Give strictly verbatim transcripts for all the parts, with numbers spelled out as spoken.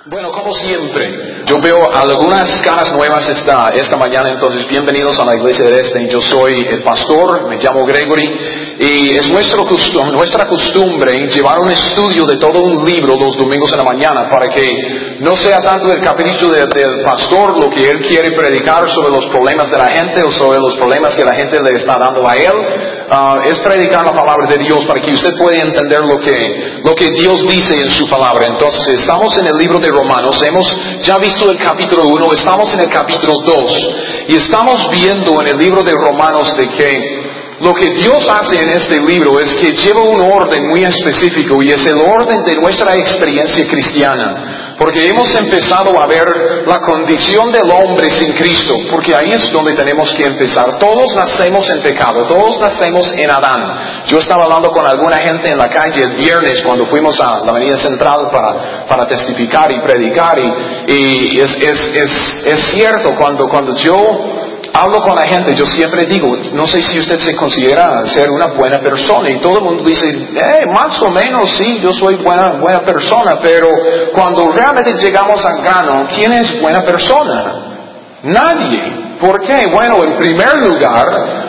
Bueno, como siempre, yo veo algunas caras nuevas esta, esta mañana, entonces bienvenidos a la Iglesia del Este. Yo soy el pastor, me llamo Gregory, y es nuestro costum- nuestra costumbre llevar un estudio de todo un libro los domingos en la mañana, para que no sea tanto el capricho de, del pastor lo que él quiere predicar sobre los problemas de la gente o sobre los problemas que la gente le está dando a él. Uh, es predicar la palabra de Dios para que usted pueda entender lo que, lo que Dios dice en su palabra. Entonces, estamos en el libro de Romanos, hemos ya visto el capítulo uno, estamos en el capítulo dos, y estamos viendo en el libro de Romanos de que lo que Dios hace en este libro es que lleva un orden muy específico, y es el orden de nuestra experiencia cristiana. Porque hemos empezado a ver la condición del hombre sin Cristo, porque ahí es donde tenemos que empezar. Todos nacemos en pecado, todos nacemos en Adán. Yo estaba hablando con alguna gente en la calle el viernes cuando fuimos a la Avenida Central para, para testificar y predicar, y, y es, es, es, es cierto, cuando, cuando yo hablo con la gente, yo siempre digo, no sé si usted se considera ser una buena persona, y todo el mundo dice, eh, más o menos sí, yo soy buena, buena persona, pero cuando realmente llegamos al grano, ¿quién es buena persona? Nadie. ¿Por qué? Bueno, en primer lugar,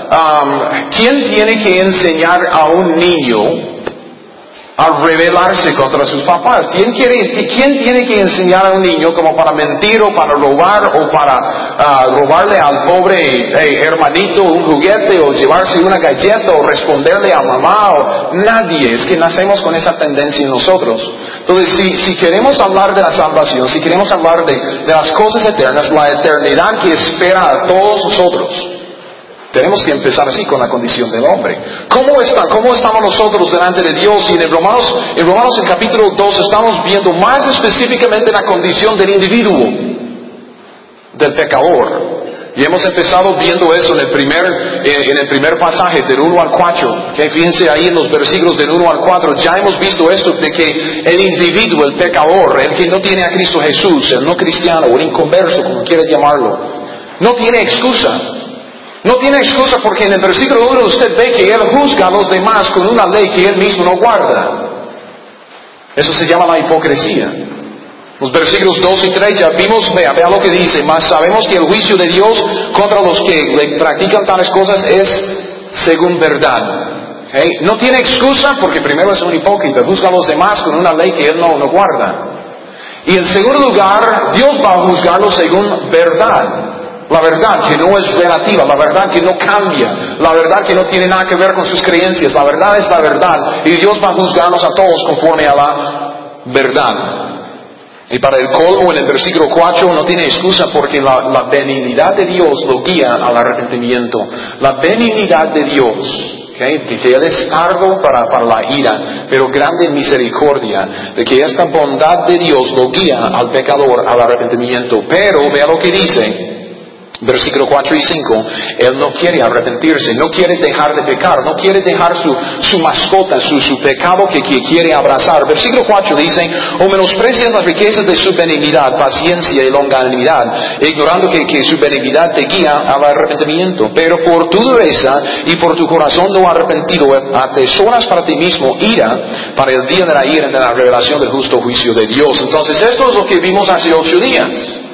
um, ¿quién tiene que enseñar a un niño a rebelarse contra sus papás? ¿Quién, quiere, ¿Quién tiene que enseñar a un niño como para mentir o para robar o para uh, robarle al pobre hey, hermanito un juguete o llevarse una galleta o responderle a mamá? O nadie. Es que nacemos con esa tendencia en nosotros. Entonces, si, si queremos hablar de la salvación, si queremos hablar de, de las cosas eternas, la eternidad que espera a todos nosotros, tenemos que empezar así con la condición del hombre. ¿Cómo está, cómo estamos nosotros delante de Dios? Y en Romanos, en Romanos en capítulo dos estamos viendo más específicamente la condición del individuo, del pecador. Y hemos empezado viendo eso en el primer, eh, en el primer pasaje, del uno al cuatro. Okay, fíjense ahí en los versículos del uno al cuatro, ya hemos visto esto de que el individuo, el pecador, el que no tiene a Cristo Jesús, el no cristiano o el inconverso, como quieras llamarlo, no tiene excusa. No tiene excusa, porque en el versículo uno usted ve que él juzga a los demás con una ley que él mismo no guarda. Eso se llama la hipocresía. Los versículos dos y tres ya vimos, vea, vea lo que dice, mas sabemos que el juicio de Dios contra los que le practican tales cosas es según verdad. ¿Okay? No tiene excusa porque primero es un hipócrita, juzga a los demás con una ley que él no, no guarda. Y en segundo lugar, Dios va a juzgarlo según verdad. La verdad que no es relativa, la verdad que no cambia, la verdad que no tiene nada que ver con sus creencias, la verdad es la verdad, y Dios va a juzgarnos a todos conforme a la verdad. Y para el colmo, en el versículo cuatro no tiene excusa, porque la, la benignidad de Dios lo guía al arrepentimiento. La benignidad de Dios, okay, que, que Él es tardo para, para la ira, pero grande en misericordia, de que esta bondad de Dios lo guía al pecador al arrepentimiento. Pero vea lo que dice. Versículo cuatro y cinco, él no quiere arrepentirse, no quiere dejar de pecar, no quiere dejar su, su mascota, su, su pecado que, que quiere abrazar. Versículo cuatro dice, o menosprecias las riquezas de su benignidad, paciencia y longanimidad, ignorando que, que su benignidad te guía al arrepentimiento. Pero por tu dureza y por tu corazón no arrepentido, atesoras para ti mismo ira para el día de la ira, de la revelación del justo juicio de Dios. Entonces esto es lo que vimos hace ocho días.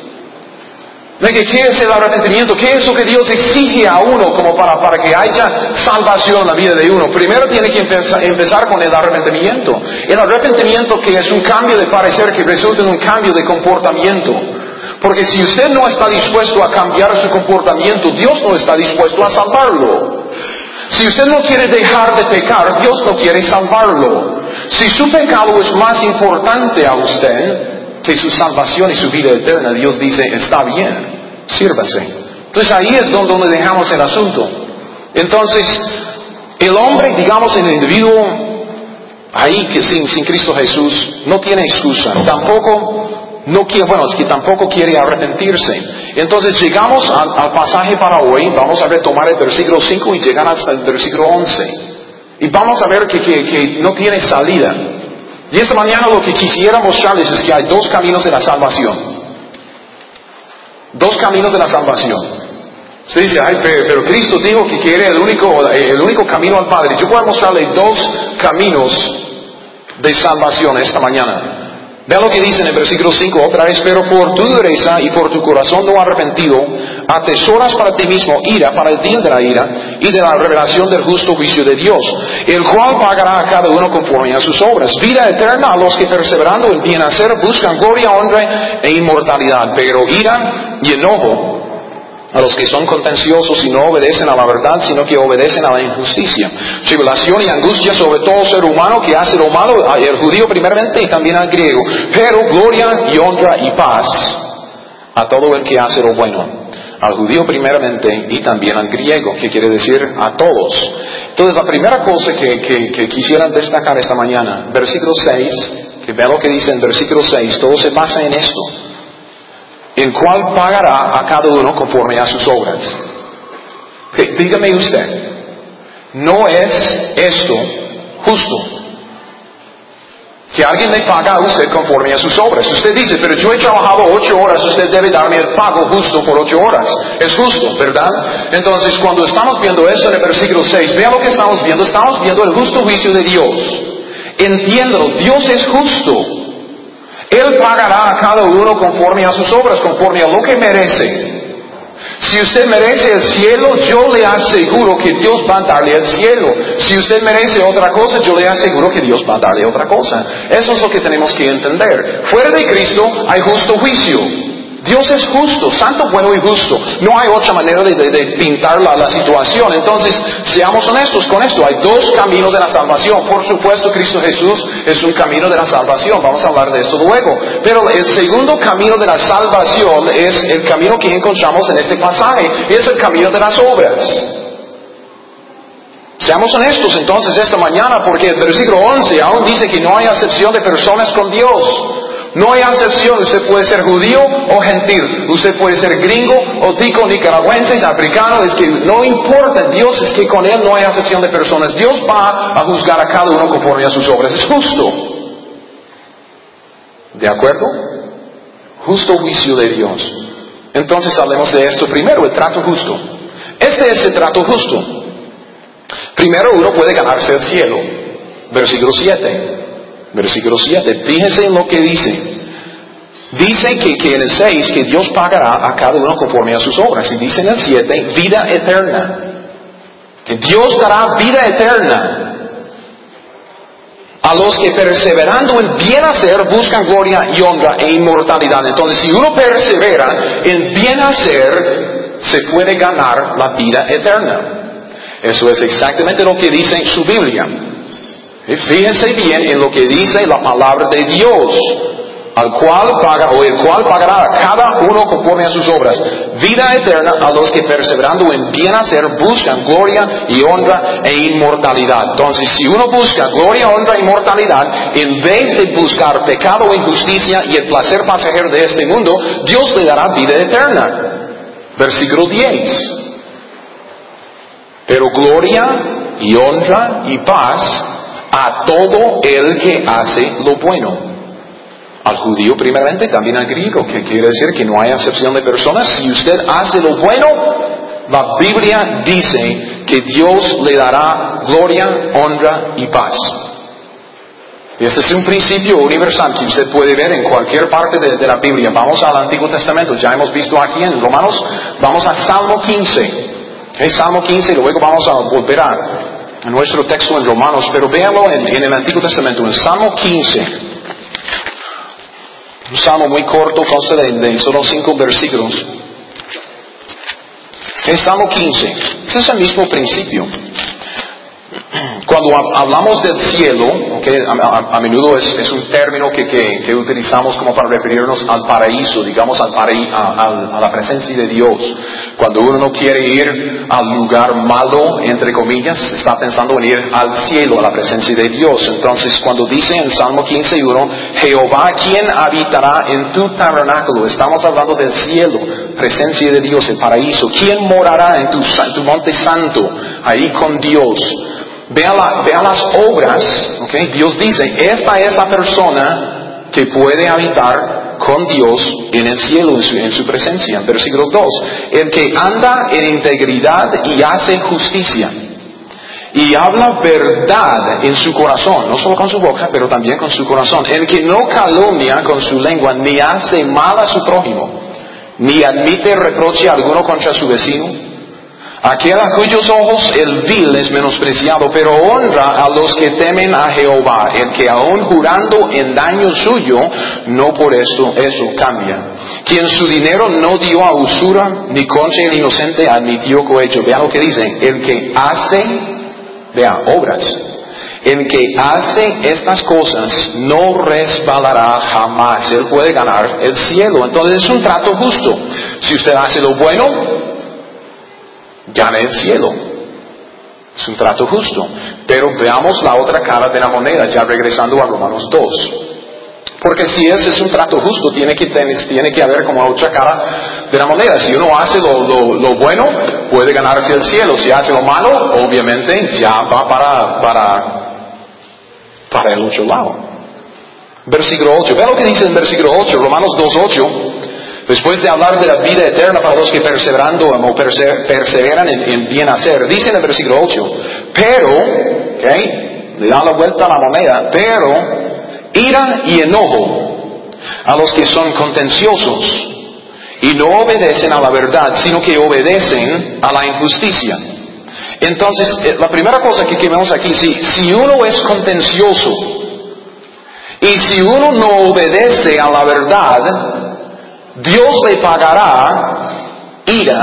¿De qué es el arrepentimiento? ¿Qué es lo que Dios exige a uno como para, para que haya salvación en la vida de uno? Primero tiene que empezar, empezar con el arrepentimiento. El arrepentimiento que es un cambio de parecer que resulta en un cambio de comportamiento. Porque si usted no está dispuesto a cambiar su comportamiento, Dios no está dispuesto a salvarlo. Si usted no quiere dejar de pecar, Dios no quiere salvarlo. Si su pecado es más importante a usted que su salvación y su vida eterna, Dios dice, está bien, sírvase. Entonces ahí es donde, donde dejamos el asunto. Entonces, el hombre, digamos, el individuo, ahí que sin, sin Cristo Jesús, no tiene excusa. Tampoco, no quiere, bueno, es que tampoco quiere arrepentirse. Entonces llegamos al, al pasaje para hoy, vamos a retomar el versículo cinco y llegar hasta el versículo once. Y vamos a ver que, que, que no tiene salida. Y esta mañana lo que quisiera mostrarles es que hay dos caminos de la salvación. Dos caminos de la salvación. Usted dice, ay, pero, pero Cristo dijo que quiere el único, el único camino al Padre. Yo voy a mostrarle dos caminos de salvación esta mañana. Vean lo que dice en el versículo cinco otra vez, pero por tu dureza y por tu corazón no arrepentido, atesoras para ti mismo ira para el día de la ira y de la revelación del justo juicio de Dios, el cual pagará a cada uno conforme a sus obras. Vida eterna a los que perseverando en bien hacer buscan gloria, honra e inmortalidad, pero ira y enojo a los que son contenciosos y no obedecen a la verdad, sino que obedecen a la injusticia. Tribulación y angustia sobre todo ser humano que hace lo malo, el judío primeramente y también al griego. Pero gloria y honra y paz a todo el que hace lo bueno. Al judío primeramente y también al griego, que quiere decir a todos. Entonces la primera cosa que, que, que quisiera destacar esta mañana, versículo seis, que vean lo que dice en versículo seis, todo se basa en esto. El cual pagará a cada uno conforme a sus obras. Okay, dígame usted, ¿no es esto justo? Que alguien le paga a usted conforme a sus obras. Usted dice, pero yo he trabajado ocho horas, usted debe darme el pago justo por ocho horas. Es justo, ¿verdad? Entonces, cuando estamos viendo eso en el versículo seis, vean lo que estamos viendo. Estamos viendo el justo juicio de Dios. Entiéndalo, Dios es justo. Él pagará a cada uno conforme a sus obras, conforme a lo que merece. Si usted merece el cielo, yo le aseguro que Dios va a darle el cielo. Si usted merece otra cosa, yo le aseguro que Dios va a darle otra cosa. Eso es lo que tenemos que entender. Fuera de Cristo hay justo juicio. Dios es justo, santo, bueno y justo. No hay otra manera de, de, de pintar la, la situación. Entonces, seamos honestos con esto. Hay dos caminos de la salvación. Por supuesto, Cristo Jesús es un camino de la salvación. Vamos a hablar de esto luego. Pero el segundo camino de la salvación es el camino que encontramos en este pasaje. Es el camino de las obras. Seamos honestos entonces esta mañana, porque el versículo once aún dice que no hay acepción de personas con Dios. No hay acepción, usted puede ser judío o gentil, usted puede ser gringo o tico, nicaragüense, africano, es que no importa, Dios es que con Él no hay acepción de personas. Dios va a juzgar a cada uno conforme a sus obras, es justo. ¿De acuerdo? Justo juicio de Dios. Entonces hablemos de esto primero, el trato justo. Este es el trato justo. Primero uno puede ganarse el cielo. Versículo siete. Versículo siete, fíjense en lo que dice. Dice que, que en el seis, que Dios pagará a cada uno conforme a sus obras. Y dice en el siete, vida eterna. Que Dios dará vida eterna a los que perseverando en bien hacer buscan gloria y honra e inmortalidad. Entonces, si uno persevera en bien hacer, se puede ganar la vida eterna. Eso es exactamente lo que dice en su Biblia. Y fíjense bien en lo que dice la palabra de Dios, al cual paga, o el cual pagará a cada uno conforme a sus obras. Vida eterna a los que perseverando en bien hacer buscan gloria y honra e inmortalidad. Entonces, si uno busca gloria, honra e inmortalidad, en vez de buscar pecado, injusticia y el placer pasajero de este mundo, Dios le dará vida eterna. Versículo diez. Pero gloria y honra y paz a todo el que hace lo bueno. Al judío primeramente, también al griego, que quiere decir que no hay acepción de personas. Si usted hace lo bueno, la Biblia dice que Dios le dará gloria, honra y paz. Este es un principio universal que usted puede ver en cualquier parte de, de la Biblia. Vamos al Antiguo Testamento, ya hemos visto aquí en Romanos, vamos a Salmo quince. Es Salmo quince y luego vamos a volver a en nuestro texto en Romanos, pero véanlo en, en el Antiguo Testamento, en Salmo quince. Un salmo muy corto, consta de, de solo cinco versículos. En Salmo quince, ese es el mismo principio. Cuando hablamos del cielo, okay, a, a, a menudo es, es un término que, que, que utilizamos como para referirnos al paraíso, digamos al paraí, a, a, a la presencia de Dios. Cuando uno no quiere ir al lugar malo, entre comillas, está pensando en ir al cielo, a la presencia de Dios. Entonces, cuando dice en Salmo quince uno, Jehová, ¿quién habitará en tu tabernáculo? Estamos hablando del cielo, presencia de Dios, el paraíso. ¿Quién morará en tu, en tu monte santo, ahí con Dios? Vean, la, vean las obras, okay. Dios dice, esta es la persona que puede habitar con Dios en el cielo, en su, en su presencia. Versículo dos, el que anda en integridad y hace justicia, y habla verdad en su corazón, no solo con su boca, pero también con su corazón, el que no calumnia con su lengua, ni hace mal a su prójimo, ni admite reproche alguno contra su vecino, aquel a cuyos ojos el vil es menospreciado, pero honra a los que temen a Jehová, el que aun jurando en daño suyo, no por esto eso cambia. Quien su dinero no dio a usura, ni contra el inocente admitió cohecho. Vean lo que dice, el que hace, vean, obras, el que hace estas cosas no resbalará jamás, él puede ganar el cielo. Entonces es un trato justo. Si usted hace lo bueno, gane el cielo. Es un trato justo. Pero veamos la otra cara de la moneda, ya regresando a Romanos dos. Porque si ese es un trato justo, tiene que, tiene que haber como otra cara de la moneda. Si uno hace lo, lo, lo bueno, puede ganarse el cielo. Si hace lo malo, obviamente ya va para, para, para el otro lado. Versículo ocho. Ve lo que dice en versículo ocho, Romanos dos ocho. Después de hablar de la vida eterna para los que perseverando o perse, perseveran en, en bien hacer, dice en el versículo ocho, pero, ¿okay? Le dan la vuelta a la moneda, pero ira y enojo a los que son contenciosos y no obedecen a la verdad, sino que obedecen a la injusticia. Entonces, la primera cosa que vemos aquí, si, si uno es contencioso y si uno no obedece a la verdad, Dios le pagará ira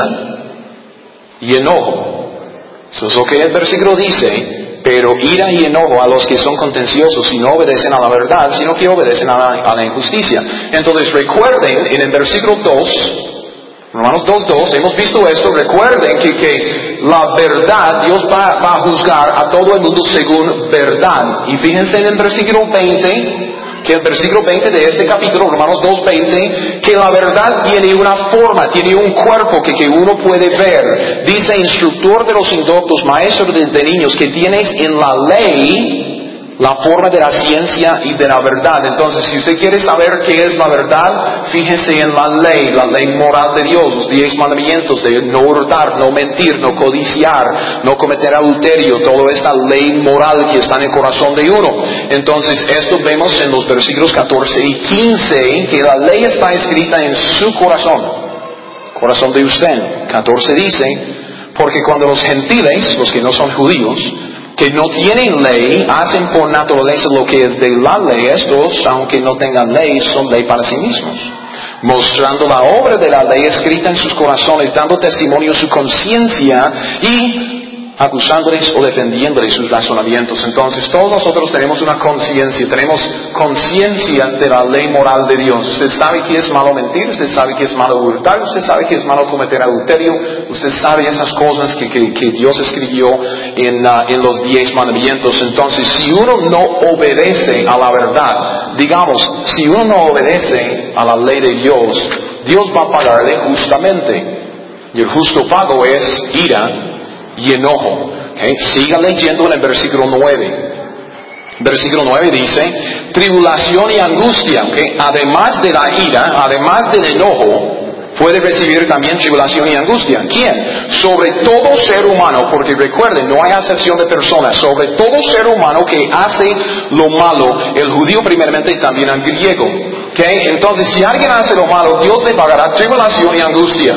y enojo. Eso es lo que el versículo dice. Pero ira y enojo a los que son contenciosos y no obedecen a la verdad, sino que obedecen a la, a la injusticia. Entonces recuerden, en el versículo dos, Romanos dos dos, hemos visto esto, recuerden que, que la verdad, Dios va, va a juzgar a todo el mundo según verdad. Y fíjense en el versículo veinte, que el versículo veinte de este capítulo, Romanos dos veinte, que la verdad tiene una forma, tiene un cuerpo que, que uno puede ver. Dice, instructor de los indoctos, maestro de, de niños, que tienes en la ley la forma de la ciencia y de la verdad. Entonces, si usted quiere saber qué es la verdad, fíjese en la ley, la ley moral de Dios, los diez mandamientos de no hurtar, no mentir, no codiciar, no cometer adulterio, toda esta ley moral que está en el corazón de uno. Entonces, esto vemos en los versículos catorce y quince, que la ley está escrita en su corazón, corazón de usted. catorce dice, porque cuando los gentiles, los que no son judíos, que no tienen ley, hacen por naturaleza lo que es de la ley, estos, aunque no tengan ley, son ley para sí mismos, mostrando la obra de la ley escrita en sus corazones, dando testimonio su conciencia y acusándoles o defendiéndoles sus razonamientos. Entonces, todos nosotros tenemos una conciencia, tenemos conciencia de la ley moral de Dios. Usted sabe que es malo mentir, usted sabe que es malo hurtar, usted sabe que es malo cometer adulterio, usted sabe esas cosas que, que, que Dios escribió en, uh, en los diez mandamientos. Entonces, si uno no obedece a la verdad, digamos, si uno no obedece a la ley de Dios, Dios va a pagarle justamente. Y el justo pago es ira y enojo. Okay. Siga leyendo en el versículo nueve. Versículo nueve dice, tribulación y angustia, okay. Además de la ira, además del enojo, puede recibir también tribulación y angustia. ¿Quién? Sobre todo ser humano, porque recuerden, no hay acepción de personas, sobre todo ser humano que hace lo malo, el judío primeramente y también el griego. Okay. Entonces, si alguien hace lo malo, Dios le pagará tribulación y angustia.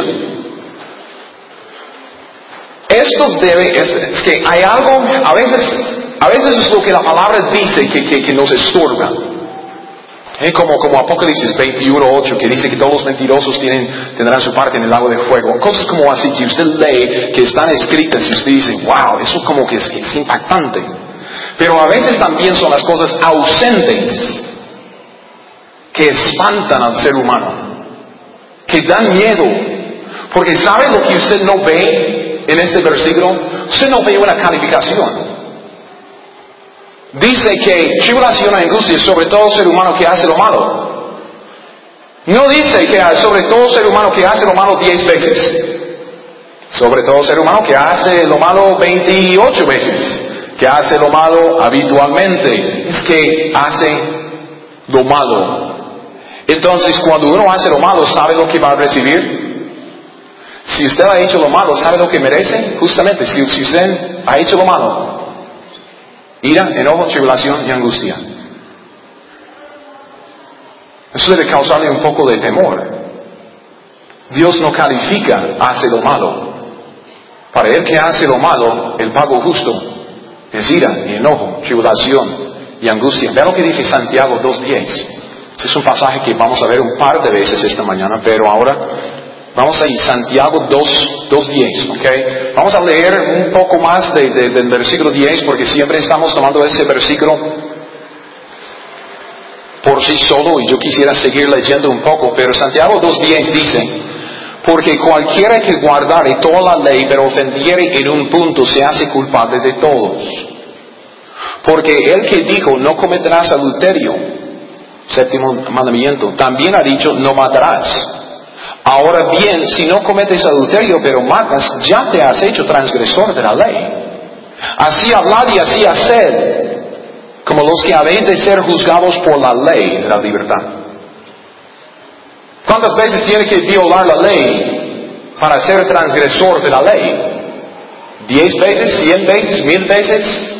Esto debe, es, es que hay algo, a veces, a veces es lo que la palabra dice que, que, que nos estorba. ¿Eh? Como, como Apocalipsis veintiuno ocho, que dice que todos los mentirosos tienen, tendrán su parte en el lago de fuego. Cosas como así que usted lee, que están escritas y usted dice, wow, eso como que es, es impactante. Pero a veces también son las cosas ausentes que espantan al ser humano, que dan miedo. Porque ¿sabe lo que usted no ve? En este versículo, usted no ve una calificación. Dice que tribulación y angustia sobre todo ser humano que hace lo malo. No dice que sobre todo ser humano que hace lo malo diez veces. Sobre todo ser humano que hace lo malo veintiocho veces. Que hace lo malo habitualmente. Es que hace lo malo. Entonces, cuando uno hace lo malo, ¿sabe lo que va a recibir? Si usted ha hecho lo malo, ¿sabe lo que merece? Justamente, si, si usted ha hecho lo malo, Ira, enojo, tribulación y angustia. Eso debe causarle un poco de temor. Dios no califica, hace lo malo. Para el que hace lo malo, el pago justo es ira y enojo, tribulación y angustia. Vean lo que dice Santiago dos diez. Es un pasaje que vamos a ver un par de veces esta mañana, pero ahora vamos a ir Santiago dos diez, ¿ok? Vamos a leer un poco más de, de, del versículo diez, porque siempre estamos tomando ese versículo por sí solo, y yo quisiera seguir leyendo un poco, pero Santiago dos diez dice: porque cualquiera que guardare toda la ley, pero ofendiere en un punto, se hace culpable de todos. Porque el que dijo, no cometerás adulterio, séptimo mandamiento, también ha dicho, no matarás. Ahora bien, si no cometes adulterio, pero matas, ya te has hecho transgresor de la ley. Así hablad y así haced, como los que habéis de ser juzgados por la ley de la libertad. ¿Cuántas veces tiene que violar la ley para ser transgresor de la ley? ¿Diez veces? ¿Cien veces? ¿Mil veces?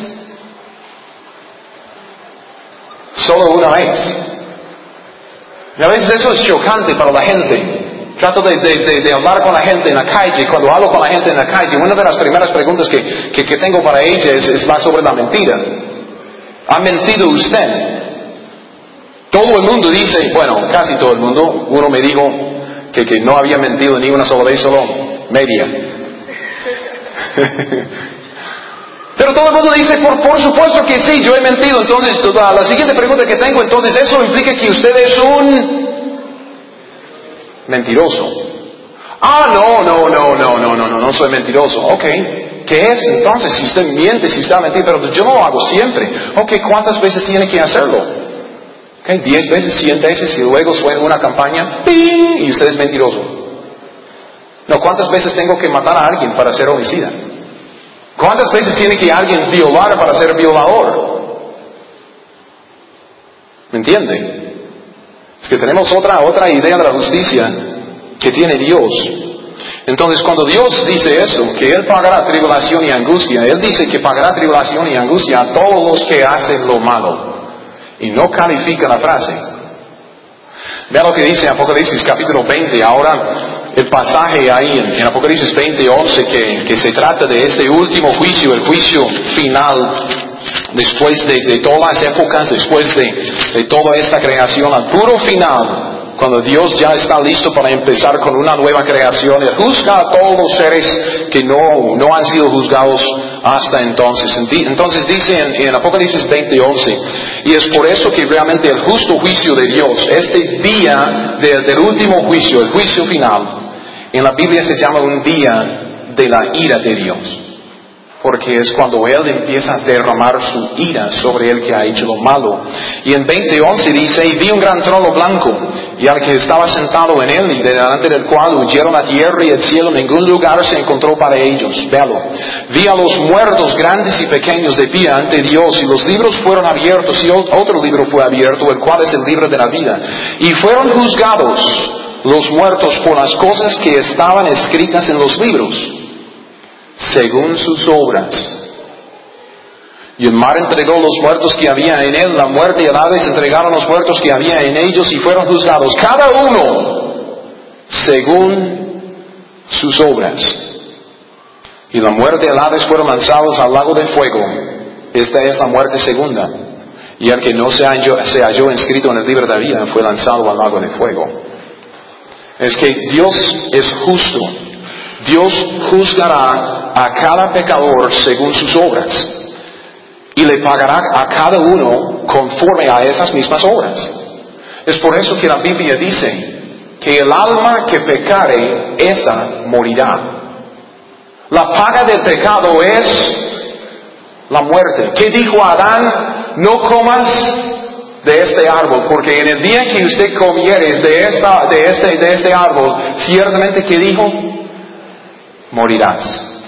Solo una vez. Y a veces eso es chocante para la gente. Trato de, de, de, de hablar con la gente en la calle. Cuando hablo con la gente en la calle, una de las primeras preguntas que, que, que tengo para ella es, es la sobre la mentira. ¿Ha mentido usted? Todo el mundo dice, bueno, casi todo el mundo. Uno me dijo que, que no había mentido ni una sola vez, solo media. Pero todo el mundo dice, por, por supuesto que sí, yo he mentido. Entonces, la, la siguiente pregunta que tengo, entonces, ¿eso implica que usted es un mentiroso? Ah, no, no, no, no, no, no, no, no soy mentiroso. Ok, ¿qué es entonces? Si usted miente, si está mentindo, pero yo no lo hago siempre. Ok, ¿cuántas veces tiene que hacerlo? Okay, diez veces, cien veces, y luego suena una campaña, ¡ping! Y usted es mentiroso. No, ¿cuántas veces tengo que matar a alguien para ser homicida? ¿Cuántas veces tiene que alguien violar para ser violador? ¿Me entiende? Es que tenemos otra, otra idea de la justicia que tiene Dios. Entonces, cuando Dios dice eso, que Él pagará tribulación y angustia, Él dice que pagará tribulación y angustia a todos los que hacen lo malo. Y no califica la frase. Vea lo que dice Apocalipsis capítulo veinte. Ahora el pasaje ahí en, en Apocalipsis veinte, once, que, que se trata de este último juicio, el juicio final, después de, de todas las épocas, después de, de toda esta creación, al puro final, cuando Dios ya está listo para empezar con una nueva creación. Él juzga a todos los seres que no, no han sido juzgados hasta entonces. Entonces dice en, en Apocalipsis veinte, once, y es por eso que realmente el justo juicio de Dios, este día de, del último juicio, el juicio final, en la Biblia se llama un día de la ira de Dios. Porque es cuando Él empieza a derramar su ira sobre el que ha hecho lo malo. Y en veinte once dice, y vi un gran trono blanco, y al que estaba sentado en él, y delante del cual huyeron la tierra y el cielo, ningún lugar se encontró para ellos. Véalo. Vi a los muertos grandes y pequeños de pie ante Dios, y los libros fueron abiertos, y otro libro fue abierto, el cual es el libro de la vida. Y fueron juzgados los muertos por las cosas que estaban escritas en los libros, según sus obras. Y el mar entregó los muertos que había en él, la muerte y el Hades entregaron los muertos que había en ellos, y fueron juzgados cada uno según sus obras. Y la muerte y el Hades fueron lanzados al lago de fuego. Esta es la muerte segunda. Y el que no se halló, se halló inscrito en el libro de la vida fue lanzado al lago de fuego. Es que Dios es justo. Dios juzgará a cada pecador según sus obras, y le pagará a cada uno conforme a esas mismas obras. Es por eso que la Biblia dice que el alma que pecare, esa morirá. La paga del pecado es la muerte. ¿Qué dijo Adán? No comas de este árbol, porque en el día que usted comiere de, esta, de, este, de este árbol, ciertamente, ¿qué dijo? Morirás.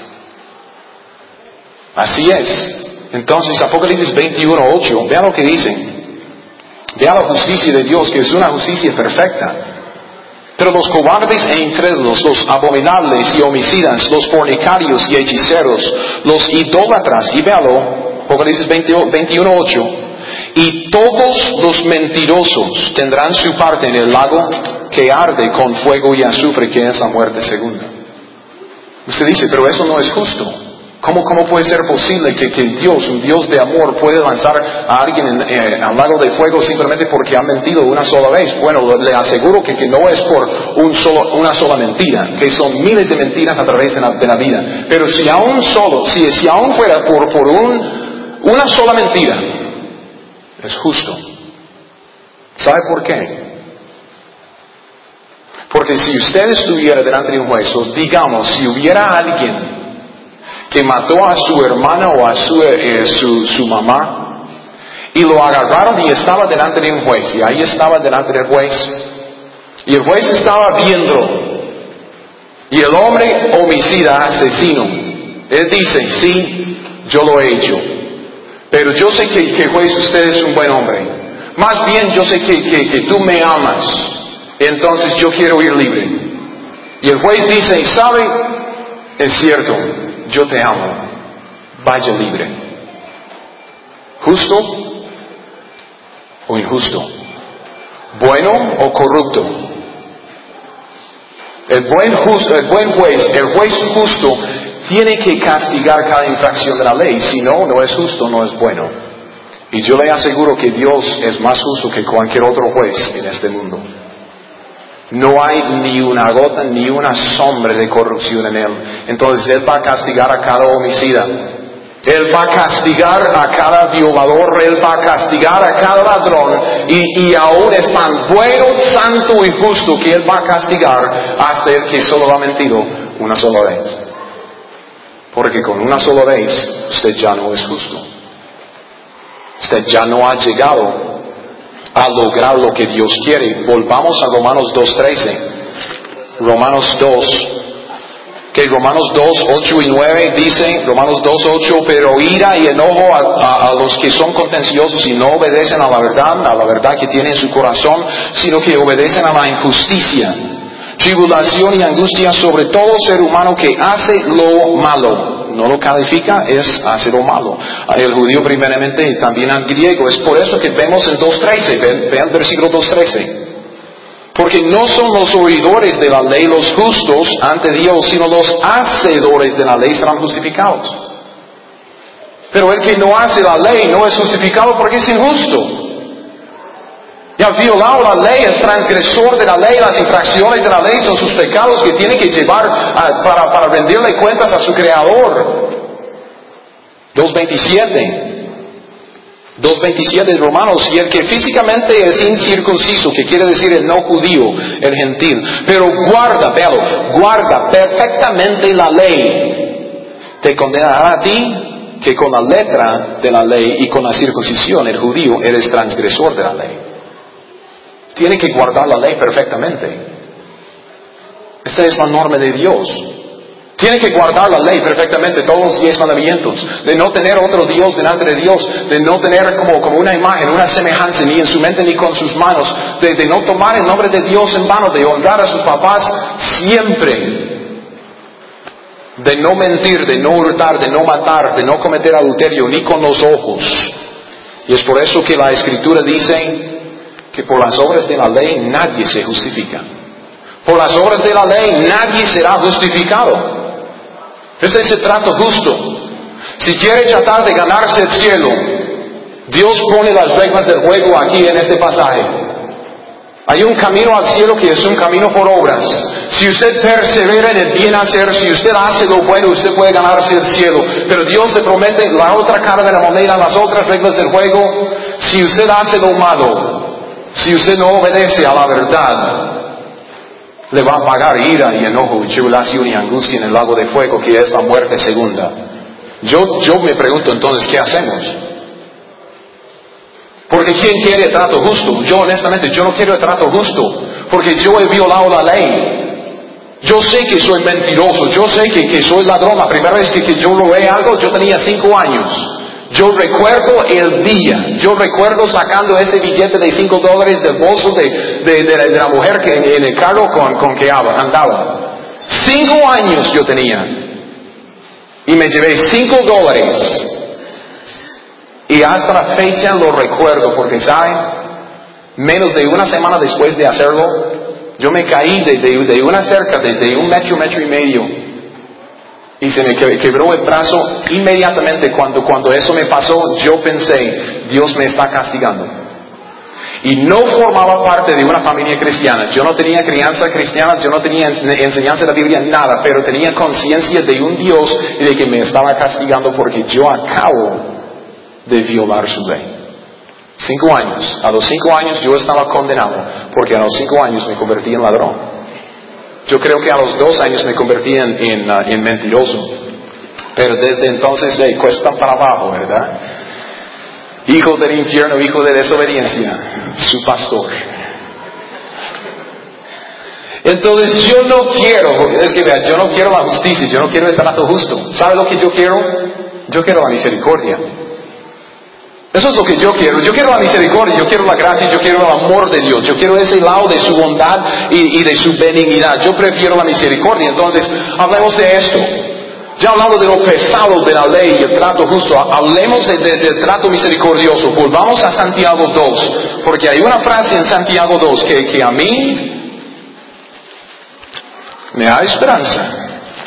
Así es. Entonces, Apocalipsis veintiuno, ocho, vean lo que dice. Vean la justicia de Dios, que es una justicia perfecta. Pero los cobardes e incrédulos, los abominables y homicidas, los fornicarios y hechiceros, los idólatras, y véalo, Apocalipsis veintiuno ocho. Y todos los mentirosos tendrán su parte en el lago que arde con fuego y azufre, que es la muerte segunda. Usted dice, pero eso no es justo. ¿Cómo, cómo puede ser posible que, que Dios, un Dios de amor, puede lanzar a alguien en, eh, al lago de fuego simplemente porque ha mentido una sola vez? Bueno, le aseguro que, que no es por un solo, una sola mentira, que son miles de mentiras a través de la, de la vida. Pero si aún solo, si, si aún fuera por, por un, una sola mentira, es justo. ¿Sabe por qué? Porque si usted estuviera delante de un juez, o digamos, si hubiera alguien que mató a su hermana o a su, eh, su, su mamá, y lo agarraron y estaba delante de un juez, y ahí estaba delante del juez, y el juez estaba viendo, y el hombre homicida, asesino, él dice, sí, yo lo he hecho, pero yo sé que, que juez, usted es un buen hombre, más bien yo sé que, que, que tú me amas, entonces yo quiero ir libre. Y el juez dice, ¿sabe? Es cierto, yo te amo, vaya libre. ¿Justo o injusto? ¿Bueno o corrupto? El buen, justo, el buen juez, el juez justo, tiene que castigar cada infracción de la ley. Si no, no es justo, no es bueno. Y yo le aseguro que Dios es más justo que cualquier otro juez en este mundo. No hay ni una gota, ni una sombra de corrupción en Él. Entonces Él va a castigar a cada homicida. Él va a castigar a cada violador. Él va a castigar a cada ladrón. Y, y aún es tan bueno, santo y justo que Él va a castigar hasta el que solo ha mentido una sola vez. Porque con una sola vez usted ya no es justo. Usted ya no ha llegado a lograr lo que Dios quiere. Volvamos a Romanos dos trece. Romanos dos. Que Romanos dos, ocho y nueve dice, Romanos dos, ocho, pero ira y enojo a, a, a los que son contenciosos y no obedecen a la verdad, a la verdad que tienen en su corazón, sino que obedecen a la injusticia. Tribulación y angustia sobre todo ser humano que hace lo malo. No lo califica, es hacer lo malo. El judío primeramente y también al griego. Es por eso que vemos en dos trece, ve, ve el versículo dos trece. Porque no son los oidores de la ley los justos ante Dios, sino los hacedores de la ley serán justificados. Pero el que no hace la ley no es justificado porque es injusto. Y ha violado la ley, es transgresor de la ley, las infracciones de la ley son sus pecados que tiene que llevar a, para, para rendirle cuentas a su Creador. dos veintisiete. dos veintisiete de Romanos, y el que físicamente es incircunciso, que quiere decir el no judío, el gentil, pero guarda, véalo, guarda perfectamente la ley, te condenará a ti que con la letra de la ley y con la circuncisión, el judío, eres transgresor de la ley. Tiene que guardar la ley perfectamente. Esa es la norma de Dios. Tiene que guardar la ley perfectamente, todos los diez mandamientos, de no tener otro Dios delante de Dios, de no tener como, como una imagen, una semejanza, ni en su mente ni con sus manos, de, de no tomar el nombre de Dios en vano, de honrar a sus papás siempre, de no mentir, de no hurtar, de no matar, de no cometer adulterio, ni con los ojos. Y es por eso que la Escritura dice que por las obras de la ley nadie se justifica. Por las obras de la ley nadie será justificado. Este es el trato justo. Si quiere tratar de ganarse el cielo, Dios pone las reglas del juego aquí en este pasaje. Hay un camino al cielo que es un camino por obras. Si usted persevera en el bien hacer, si usted hace lo bueno, usted puede ganarse el cielo. Pero Dios le promete la otra cara de la moneda, las otras reglas del juego. Si usted hace lo malo, si usted no obedece a la verdad, le va a pagar ira y enojo y tribulación y angustia en el lago de fuego, que es la muerte segunda. Yo, yo me pregunto entonces, ¿qué hacemos? Porque ¿quién quiere el trato justo? Yo honestamente, yo no quiero el trato justo, porque yo he violado la ley. Yo sé que soy mentiroso, yo sé que, que soy ladrón. La primera vez que, que yo robé algo, yo tenía cinco años. Yo recuerdo el día, yo recuerdo sacando ese billete de cinco dólares del bolso de, de, de, la, de la mujer que en el carro con, con que andaba. Cinco años yo tenía. Y me llevé cinco dólares. Y hasta la fecha lo recuerdo porque, ¿saben? Menos de una semana después de hacerlo, yo me caí de, de, de una cerca, de, de un metro, metro y medio. Y se me quebró el brazo. Inmediatamente cuando, cuando eso me pasó, yo pensé, Dios me está castigando. Y no formaba parte de una familia cristiana. Yo no tenía crianza cristiana, yo no tenía enseñanza de la Biblia, nada. Pero tenía conciencia de un Dios y de que me estaba castigando porque yo acabo de violar su ley. Cinco años. A los cinco años yo estaba condenado porque a los cinco años me convertí en ladrón. Yo creo que a los dos años me convertí en, en, uh, en mentiroso. Pero desde entonces eh, cuesta para abajo, ¿verdad? Hijo del infierno, hijo de desobediencia, su pastor. Entonces yo no quiero, es que vean, yo no quiero la justicia, yo no quiero el trato justo. ¿Sabe lo que yo quiero? Yo quiero la misericordia. Eso es lo que yo quiero. Yo quiero la misericordia, yo quiero la gracia, yo quiero el amor de Dios. Yo quiero ese lado de su bondad y, y de su benignidad. Yo prefiero la misericordia. Entonces, hablemos de esto. Ya hablando de lo pesado de la ley y el trato justo, hablemos de, de, del trato misericordioso. Volvamos a Santiago dos, porque hay una frase en Santiago dos que, que a mí me da esperanza.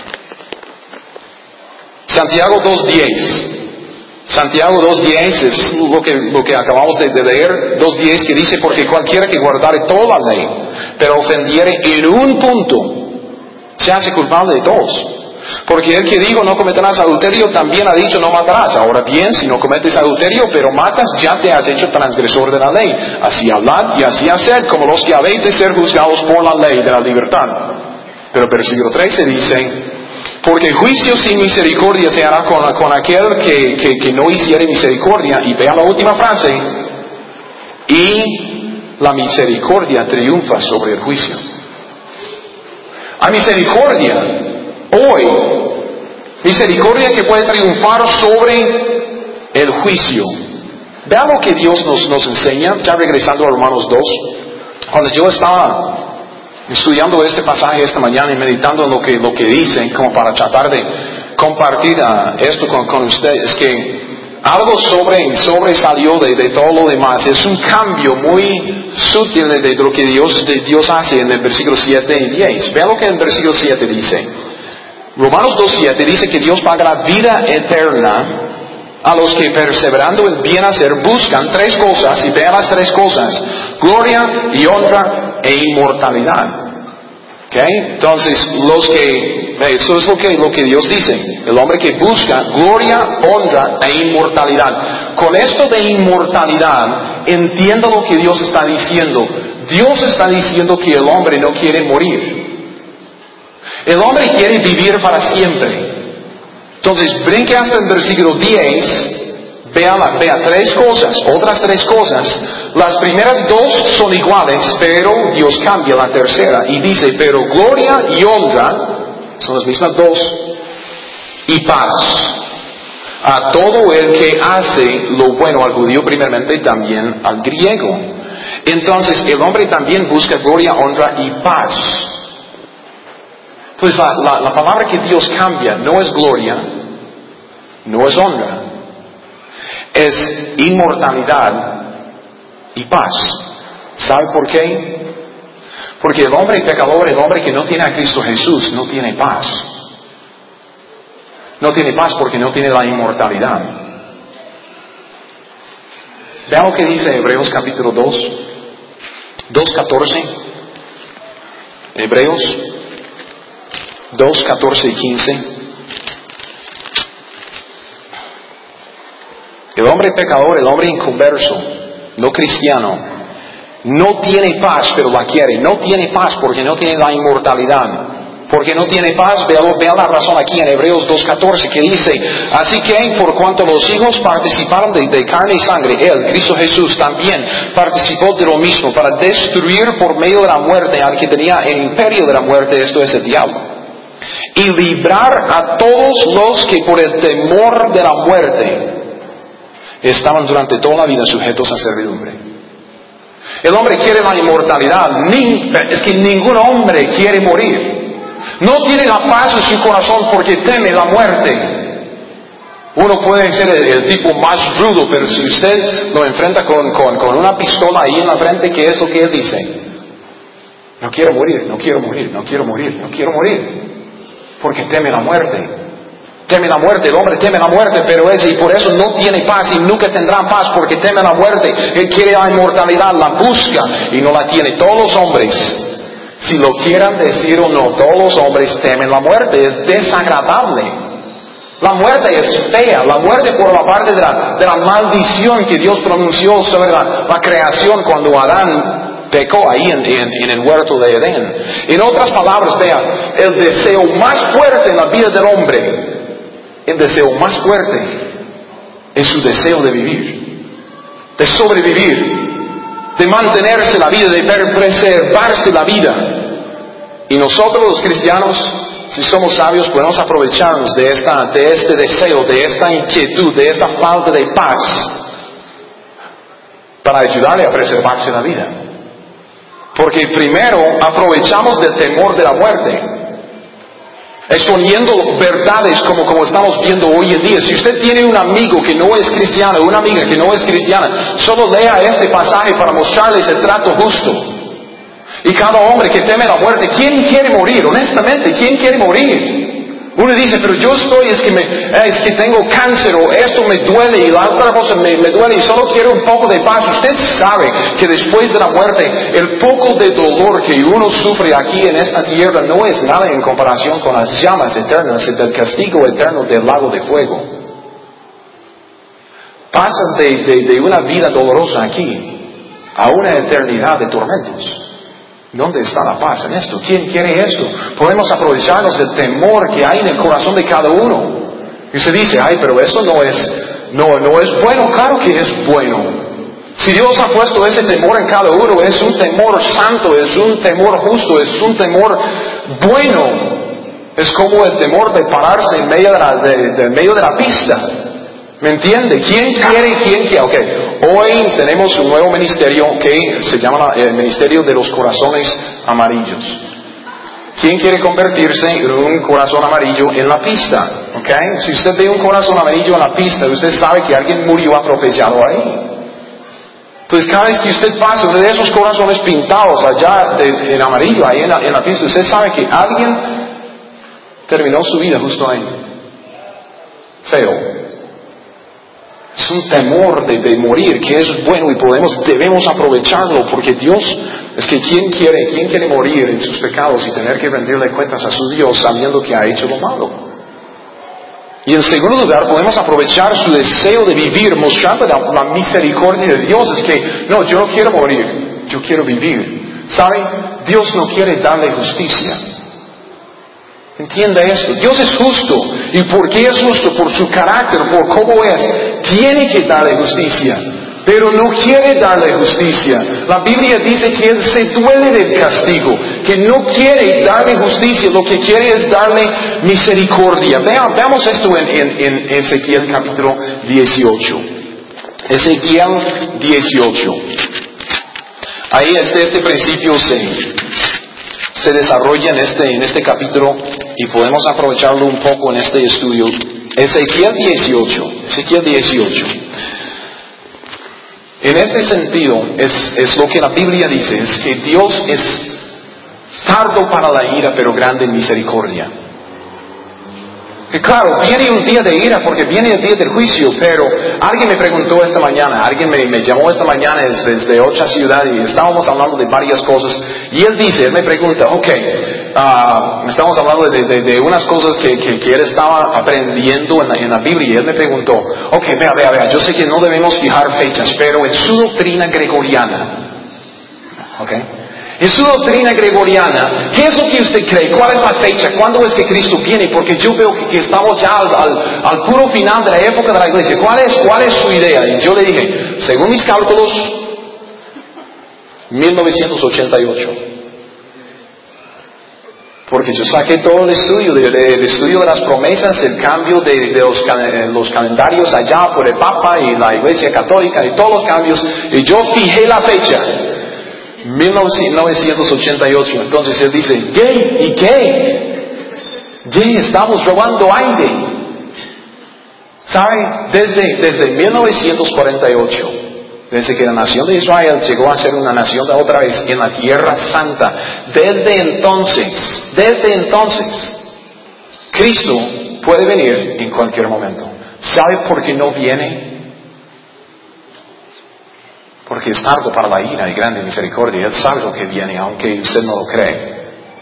Santiago dos diez. Santiago dos diez es lo que, lo que acabamos de, de leer. dos diez que dice, porque cualquiera que guardare toda la ley, pero ofendiere en un punto, se hace culpable de todos. Porque el que dijo no cometerás adulterio también ha dicho no matarás. Ahora bien, si no cometes adulterio pero matas, ya te has hecho transgresor de la ley. Así hablad y así haced como los que habéis de ser juzgados por la ley de la libertad. Pero versículo trece dice, porque juicio sin misericordia se hará con, con aquel que, que, que no hiciere misericordia. Y vea la última frase, y la misericordia triunfa sobre el juicio. Hay misericordia hoy, misericordia que puede triunfar sobre el juicio. Vea lo que Dios nos, nos enseña, ya regresando a Romanos dos. Cuando yo estaba estudiando este pasaje esta mañana y meditando en lo que, lo que dice, como para tratar de compartir uh, esto con, con ustedes, que algo sobre, sobresalió de, de todo lo demás. Es un cambio muy sutil de, de lo que Dios, de Dios hace en el versículo siete y diez. Vea lo que en el versículo siete dice. Romanos dos siete dice que Dios paga la vida eterna a los que perseverando en bien hacer buscan tres cosas, y vean las tres cosas: gloria y honra e inmortalidad. ¿Okay? Entonces, los que, eso es lo que, lo que Dios dice. El hombre que busca gloria, honra e inmortalidad. Con esto de inmortalidad, entiendo lo que Dios está diciendo. Dios está diciendo que el hombre no quiere morir. El hombre quiere vivir para siempre. Entonces, brinque hasta el versículo diez, vea, vea tres cosas, otras tres cosas. Las primeras dos son iguales, pero Dios cambia la tercera y dice, pero gloria y honra, son las mismas dos, y paz a todo el que hace lo bueno, al judío primeramente y también al griego. Entonces, el hombre también busca gloria, honra y paz. Entonces la, la, la palabra que Dios cambia no es gloria, no es honra, es inmortalidad y paz. ¿Sabe por qué? Porque el hombre pecador, el hombre que no tiene a Cristo Jesús, no tiene paz. No tiene paz porque no tiene la inmortalidad. Vean lo que dice Hebreos capítulo dos, dos catorce. Hebreos dos, catorce y quince. El hombre pecador, el hombre inconverso, no cristiano, no tiene paz, pero la quiere. No tiene paz porque no tiene la inmortalidad. Porque no tiene paz, vean vea la razón aquí en Hebreos dos catorce, que dice, así que por cuanto los hijos participaron de, de carne y sangre, Él, Cristo Jesús, también participó de lo mismo, para destruir por medio de la muerte al que tenía el imperio de la muerte, esto es el diablo, y librar a todos los que por el temor de la muerte estaban durante toda la vida sujetos a servidumbre. El hombre quiere la inmortalidad. Ni, es que ningún hombre quiere morir. No tiene la paz en su corazón porque teme la muerte. Uno puede ser el, el tipo más rudo, pero si usted lo enfrenta con, con, con una pistola ahí en la frente, ¿qué es lo que él dice? No quiero morir, no quiero morir, no quiero morir, no quiero morir. Porque teme la muerte. Teme la muerte, el hombre teme la muerte, pero ese, y por eso no tiene paz y nunca tendrá paz, porque teme la muerte. Él quiere la inmortalidad, la busca y no la tiene. Todos los hombres, si lo quieran decir o no, todos los hombres temen la muerte. Es desagradable. La muerte es fea. La muerte por la parte de la, de la maldición que Dios pronunció sobre la, la creación cuando Adán pecó ahí en, en, en el huerto de Edén. En otras palabras, vea, el deseo más fuerte en la vida del hombre, el deseo más fuerte es su deseo de vivir, de sobrevivir, de mantenerse la vida, de preservarse la vida. Y nosotros los cristianos, si somos sabios, podemos aprovecharnos de, esta, de este deseo, de esta inquietud, de esta falta de paz, para ayudarle a preservarse la vida. Porque primero aprovechamos del temor de la muerte, exponiendo verdades como, como estamos viendo hoy en día. Si usted tiene un amigo que no es cristiano, una amiga que no es cristiana, solo lea este pasaje para mostrarles el trato justo. Y cada hombre que teme la muerte, ¿quién quiere morir? Honestamente, ¿quién quiere morir? Uno dice, pero yo estoy, es que, me, es que tengo cáncer, o esto me duele, y la otra cosa me, me duele, y solo quiero un poco de paz. Usted sabe que después de la muerte, el poco de dolor que uno sufre aquí en esta tierra no es nada en comparación con las llamas eternas del castigo eterno del lago de fuego. Pasas de, de, de una vida dolorosa aquí a una eternidad de tormentos. ¿Dónde está la paz en esto? ¿Quién quiere esto? Podemos aprovecharnos del temor que hay en el corazón de cada uno. Y se dice, ay, pero eso no es, no, no es bueno. Claro que es bueno. Si Dios ha puesto ese temor en cada uno, es un temor santo, es un temor justo, es un temor bueno. Es como el temor de pararse en medio de la, de, de medio de la pista. ¿Me entiende? ¿Quién quiere? ¿Quién quiere? Ok, hoy tenemos un nuevo ministerio que se llama el Ministerio de los Corazones Amarillos. ¿Quién quiere convertirse en un corazón amarillo en la pista? Ok, si usted ve un corazón amarillo en la pista, usted sabe que alguien murió atropellado ahí. Entonces cada vez que usted pasa uno de esos corazones pintados allá de, en amarillo, ahí en la, en la pista, usted sabe que alguien terminó su vida justo ahí. Feo. Es un temor de, de morir que es bueno y podemos, debemos aprovecharlo, porque Dios, es que ¿quién quiere, quién quiere morir en sus pecados y tener que rendirle cuentas a su Dios sabiendo que ha hecho lo malo? Y en segundo lugar, podemos aprovechar su deseo de vivir, mostrando la, la misericordia de Dios. Es que, no, yo no quiero morir, yo quiero vivir. ¿Saben? Dios no quiere darle justicia. Entienda esto, Dios es justo. ¿Y por qué es justo? Por su carácter, por cómo es. Tiene que darle justicia, pero no quiere darle justicia. La Biblia dice que Él se duele del castigo, que no quiere darle justicia, lo que quiere es darle misericordia. Vean, veamos esto en, en, en Ezequiel capítulo dieciocho. Ezequiel dieciocho. Ahí este, este principio se... se desarrolla en este, en este capítulo y podemos aprovecharlo un poco en este estudio. Ezequiel dieciocho, Ezequiel dieciocho. En ese sentido, es, es lo que la Biblia dice, es que Dios es tardo para la ira, pero grande en misericordia. Que claro, viene un día de ira porque viene el día del juicio, pero alguien me preguntó esta mañana, alguien me, me llamó esta mañana desde otra ciudad y estábamos hablando de varias cosas y él dice, él me pregunta, ok, uh, estamos hablando de, de, de unas cosas que, que, que él estaba aprendiendo en la, en la Biblia y él me preguntó, ok, vea, vea, vea, yo sé que no debemos fijar fechas, pero en su doctrina gregoriana, ok, en su doctrina gregoriana, ¿qué es lo que usted cree? ¿Cuál es la fecha? ¿Cuándo es que Cristo viene? Porque yo veo que, que estamos ya al, al, al puro final de la época de la iglesia. ¿Cuál es, cuál es su idea? Y yo le dije, según mis cálculos, mil novecientos ochenta y ocho. Porque yo saqué todo el estudio, de, de, el estudio de las promesas, el cambio de, de los, los calendarios allá por el Papa y la Iglesia Católica y todos los cambios, y yo fijé la fecha. mil novecientos ochenta y ocho. Entonces él dice, ¿qué? ¿Y qué? ¿Qué? Estamos robando aire. ¿Sabe? Desde, desde mil novecientos cuarenta y ocho, desde que la nación de Israel llegó a ser una nación de otra vez en la Tierra Santa, desde entonces, desde entonces, Cristo puede venir en cualquier momento. ¿Sabe por qué no viene? Porque es tardo para la ira y grande misericordia. Él sabe lo que viene, aunque usted no lo cree.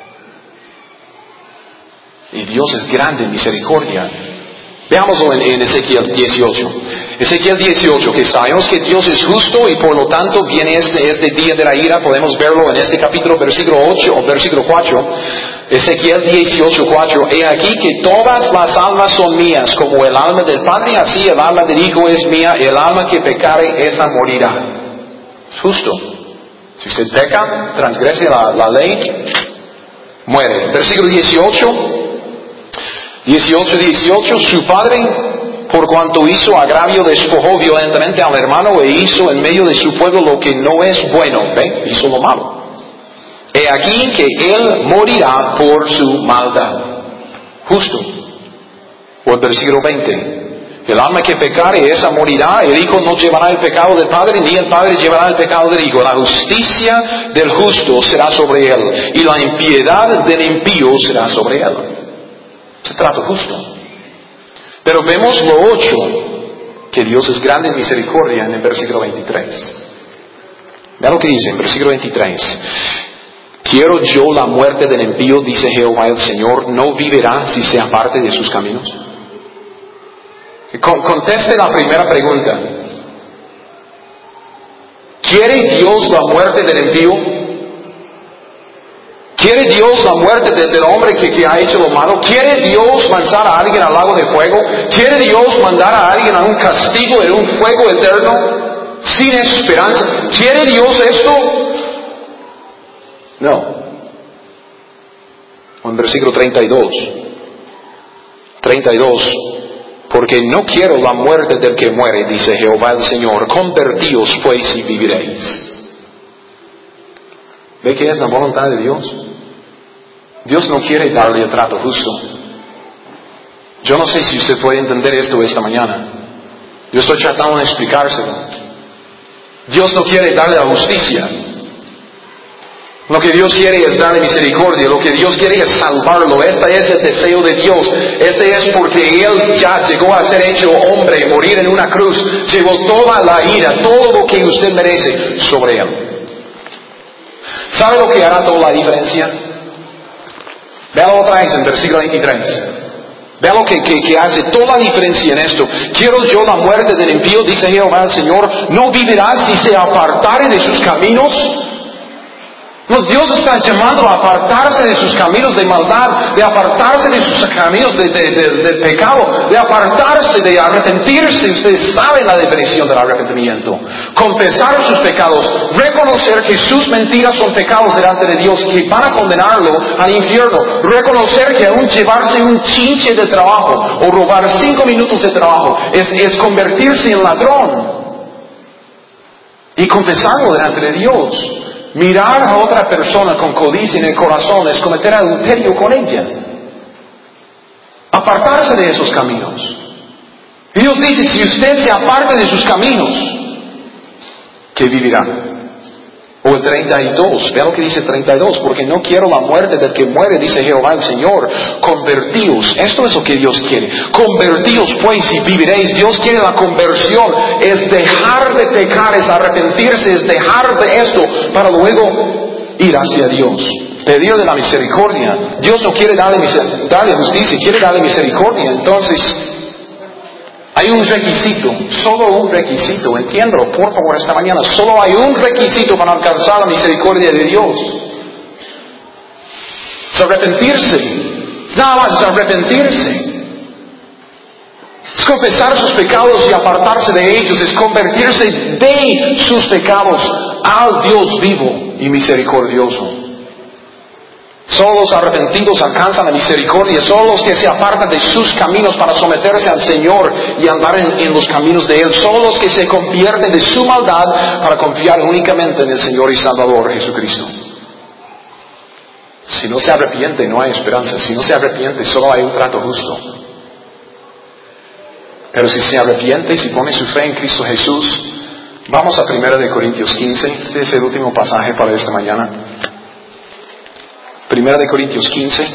Y Dios es grande en misericordia. Veámoslo en, en Ezequiel dieciocho. Ezequiel dieciocho, que sabemos que Dios es justo y por lo tanto viene este, este día de la ira. Podemos verlo en este capítulo, versículo ocho o versículo cuatro. Ezequiel dieciocho, cuatro. He aquí que todas las almas son mías, como el alma del Padre, así el alma del Hijo es mía. El alma que pecare, esa morirá. Es justo. Si usted peca, transgrese la, la ley, muere. Versículo dieciocho. dieciocho, dieciocho, su padre, por cuanto hizo agravio, despojó violentamente al hermano e hizo en medio de su pueblo lo que no es bueno. ¿Ve? Hizo lo malo. He aquí que él morirá por su maldad. Justo. O el versículo veinte. El alma que pecare, esa morirá. El hijo no llevará el pecado del padre, ni el padre llevará el pecado del hijo. La justicia del justo será sobre él, y la impiedad del impío será sobre él. Se trata justo. Pero vemos lo ocho, que Dios es grande en misericordia en el versículo veintitrés. Vea lo que dice en versículo veintitrés. Quiero yo la muerte del impío, dice Jehová el Señor, no vivirá si se aparte de sus caminos. Conteste la primera pregunta. ¿Quiere Dios la muerte del impío? ¿Quiere Dios la muerte de, del hombre que, que ha hecho lo malo? ¿Quiere Dios lanzar a alguien al lago de fuego? ¿Quiere Dios mandar a alguien a un castigo en un fuego eterno sin esperanza? ¿Quiere Dios esto? No. En versículo treinta y dos. treinta y dos. Porque no quiero la muerte del que muere, dice Jehová el Señor. Convertíos pues y viviréis. ¿Ve que es la voluntad de Dios? Dios no quiere darle el trato justo. Yo no sé si usted puede entender esto esta mañana. Yo estoy tratando de explicárselo. Dios no quiere darle la justicia. Lo que Dios quiere es darle misericordia. Lo que Dios quiere es salvarlo. Este es el deseo de Dios. Este es porque Él ya llegó a ser hecho hombre, morir en una cruz. Llevó toda la ira, todo lo que usted merece sobre Él. ¿Sabe lo que hará toda la diferencia? Véalo otra vez en versículo veintitrés. Vea lo que, que, que hace toda la diferencia en esto. Quiero yo la muerte del impío, dice Jehová el Señor. No vivirá si se apartare de sus caminos. No, Dios está llamando a apartarse de sus caminos de maldad, de apartarse de sus caminos de, de, de, de pecado, de apartarse, de arrepentirse. Ustedes saben la definición del arrepentimiento. Confesar sus pecados, reconocer que sus mentiras son pecados delante de Dios, que van a condenarlo al infierno. Reconocer que aún llevarse un chinche de trabajo o robar cinco minutos de trabajo es, es convertirse en ladrón. Y confesarlo delante de Dios. Mirar a otra persona con codicia en el corazón es cometer adulterio con ella. Apartarse de esos caminos. Y Dios dice, si usted se aparta de sus caminos, ¿qué vivirá? O el treinta y dos, vea lo que dice el treinta y dos, porque no quiero la muerte del que muere, dice Jehová el Señor. Convertíos, esto es lo que Dios quiere. Convertíos pues y viviréis. Dios quiere la conversión, es dejar de pecar, es arrepentirse, es dejar de esto para luego ir hacia Dios. Pedir de la misericordia. Dios no quiere darle, darle justicia, quiere darle misericordia. Entonces, hay un requisito, solo un requisito, entiéndelo por favor esta mañana, solo hay un requisito para alcanzar la misericordia de Dios. Es arrepentirse, nada más es arrepentirse. Es confesar sus pecados y apartarse de ellos, es convertirse de sus pecados al Dios vivo y misericordioso. Solo los arrepentidos alcanzan la misericordia. Solo los que se apartan de sus caminos para someterse al Señor y andar en, en los caminos de Él. Solo los que se convierten de su maldad para confiar únicamente en el Señor y Salvador Jesucristo. Si no se arrepiente, no hay esperanza. Si no se arrepiente, solo hay un trato justo. Pero si se arrepiente y si pone su fe en Cristo Jesús, vamos a primera de Corintios quince, este es el último pasaje para esta mañana. primera de Corintios quince.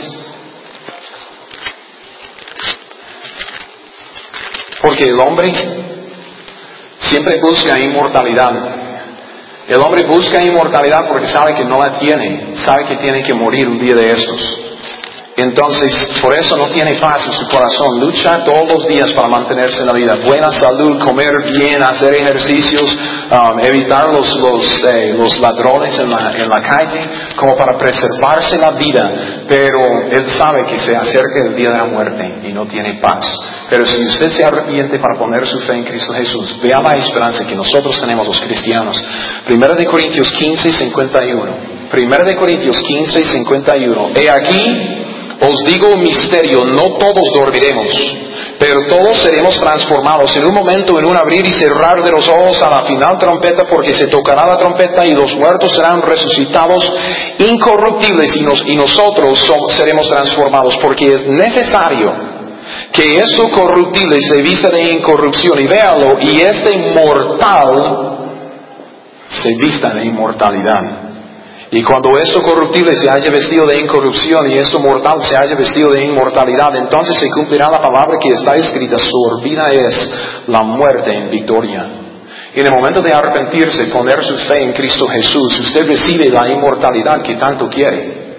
Porque el hombre siempre busca inmortalidad. El hombre busca inmortalidad porque sabe que no la tiene, sabe que tiene que morir un día de estos. Entonces, por eso no tiene paz en su corazón. Lucha todos los días para mantenerse en la vida. Buena salud, comer bien, hacer ejercicios, um, evitar los, los, eh, los ladrones en la, en la calle, como para preservarse la vida. Pero él sabe que se acerca el día de la muerte y no tiene paz. Pero si usted se arrepiente para poner su fe en Cristo Jesús, vea la esperanza que nosotros tenemos los cristianos. Primera de Corintios quince, cincuenta y uno. Primera de Corintios quince, cincuenta y uno. He aquí, os digo un misterio, no todos dormiremos, pero todos seremos transformados en un momento, en un abrir y cerrar de los ojos, a la final trompeta, porque se tocará la trompeta y los muertos serán resucitados incorruptibles y, nos, y nosotros somos, seremos transformados, porque es necesario que eso corruptible se vista de incorrupción, y véalo, y este mortal se vista de inmortalidad. Y cuando esto corruptible se haya vestido de incorrupción y esto mortal se haya vestido de inmortalidad, entonces se cumplirá la palabra que está escrita: sorbida es la muerte en victoria. Y en el momento de arrepentirse, poner su fe en Cristo Jesús, usted recibe la inmortalidad que tanto quiere.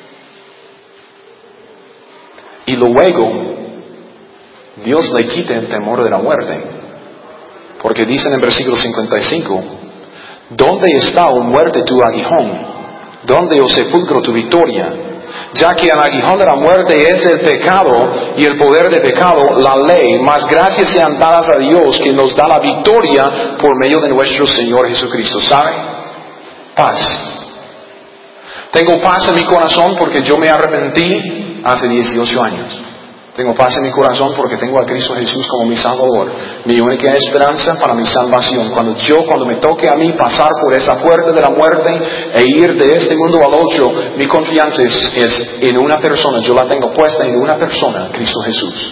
Y luego, Dios le quita el temor de la muerte. Porque dice en el versículo cincuenta y cinco, ¿dónde está, oh muerte, tu aguijón? ¿Dónde, oh sepulcro, tu victoria? Ya que el aguijón de la muerte es el pecado, y el poder del pecado, la ley. Mas gracias sean dadas a Dios, que nos da la victoria por medio de nuestro Señor Jesucristo. ¿Sabe? Paz. Tengo paz en mi corazón porque yo me arrepentí hace dieciocho años. Tengo paz en mi corazón porque tengo a Cristo Jesús como mi Salvador, mi única esperanza para mi salvación. Cuando yo, cuando me toque a mí pasar por esa puerta de la muerte e ir de este mundo al otro, mi confianza es, es en una persona. Yo la tengo puesta en una persona, Cristo Jesús.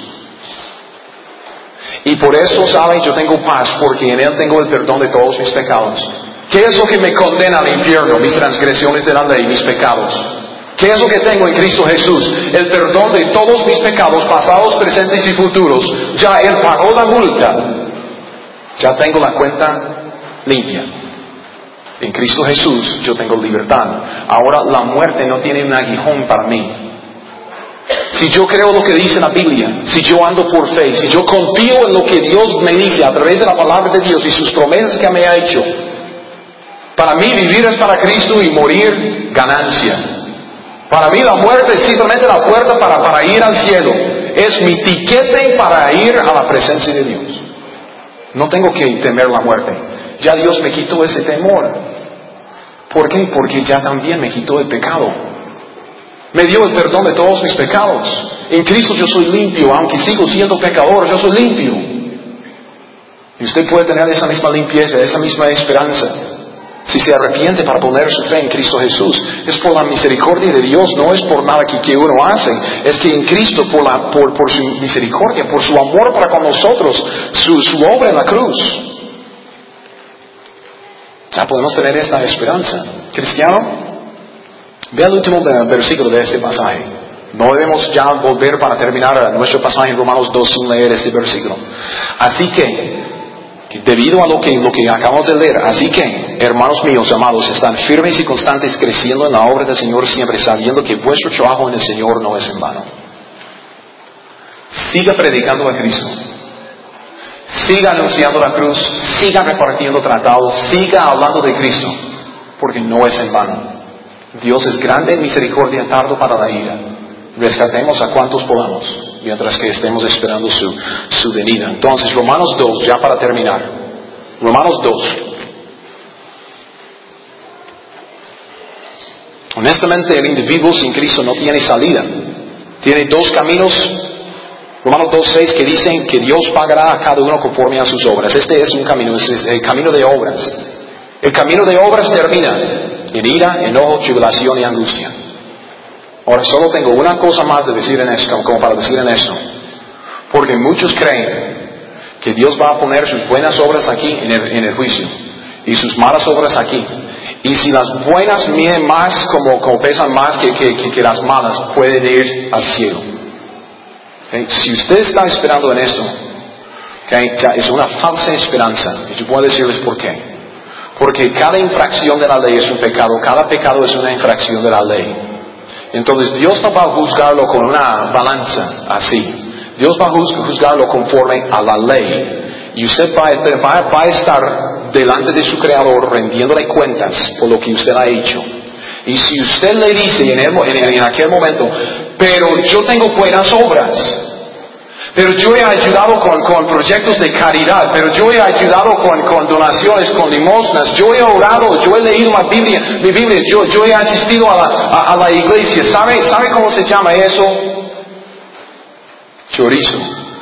Y por eso, ¿saben? Yo tengo paz porque en Él tengo el perdón de todos mis pecados. ¿Qué es lo que me condena al infierno? Mis transgresiones de la ley, mis pecados. ¿Qué es lo que tengo en Cristo Jesús? El perdón de todos mis pecados, pasados, presentes y futuros. Ya Él pagó la multa. Ya tengo la cuenta limpia. En Cristo Jesús yo tengo libertad. Ahora la muerte no tiene un aguijón para mí. Si yo creo lo que dice la Biblia, si yo ando por fe, si yo confío en lo que Dios me dice a través de la palabra de Dios y sus promesas que me ha hecho, para mí vivir es para Cristo y morir ganancia. Para mí la muerte es simplemente la puerta para, para ir al cielo. Es mi tiquete para ir a la presencia de Dios. No tengo que temer la muerte. Ya Dios me quitó ese temor. ¿Por qué? Porque ya también me quitó el pecado. Me dio el perdón de todos mis pecados. En Cristo yo soy limpio, aunque sigo siendo pecador, yo soy limpio. Y usted puede tener esa misma limpieza, esa misma esperanza. Si se arrepiente para poner su fe en Cristo Jesús, es por la misericordia de Dios, no es por nada que, que uno hace. Es que en Cristo, por, la, por, por su misericordia, por su amor para con nosotros, su, su obra en la cruz, ya podemos tener esta esperanza. Cristiano, ve al último versículo de este pasaje. No debemos ya volver para terminar nuestro pasaje en Romanos dos sin leer este versículo. Así que, debido a lo que, lo que acabamos de leer, así que, hermanos míos amados, están firmes y constantes, creciendo en la obra del Señor siempre, sabiendo que vuestro trabajo en el Señor no es en vano. Siga predicando a Cristo. Siga anunciando la cruz. Siga repartiendo tratados. Siga hablando de Cristo. Porque no es en vano. Dios es grande en misericordia, tardo para la ira. Rescatemos a cuantos podamos, mientras que estemos esperando su, su venida. Entonces, Romanos dos, ya para terminar. Romanos dos. Honestamente, el individuo sin Cristo no tiene salida. Tiene dos caminos. Romanos dos seis, que dicen que Dios pagará a cada uno conforme a sus obras. Este es un camino, es el camino de obras. El camino de obras termina en ira, enojo, tribulación y angustia. Ahora solo tengo una cosa más de decir en esto, como para decir en esto. Porque muchos creen que Dios va a poner sus buenas obras aquí en el, en el juicio y sus malas obras aquí. Y si las buenas miden más, como, como pesan más que, que, que, que las malas, pueden ir al cielo. ¿Okay? Si usted está esperando en esto, ¿okay? Ya es una falsa esperanza. Y yo puedo decirles por qué. Porque cada infracción de la ley es un pecado, cada pecado es una infracción de la ley. Entonces Dios no va a juzgarlo con una balanza así. Dios va a juzgarlo conforme a la ley. Y usted va a, va, va a estar delante de su Creador rendiéndole cuentas por lo que usted ha hecho. Y si usted le dice en, el, en, en aquel momento, pero yo tengo buenas obras, pero yo he ayudado con, con proyectos de caridad, pero yo he ayudado con, con donaciones, con limosnas, yo he orado, yo he leído la Biblia, mi Biblia, yo, yo he asistido a la, a, a la iglesia. ¿Sabe, ¿Sabe cómo se llama eso? Chorizo.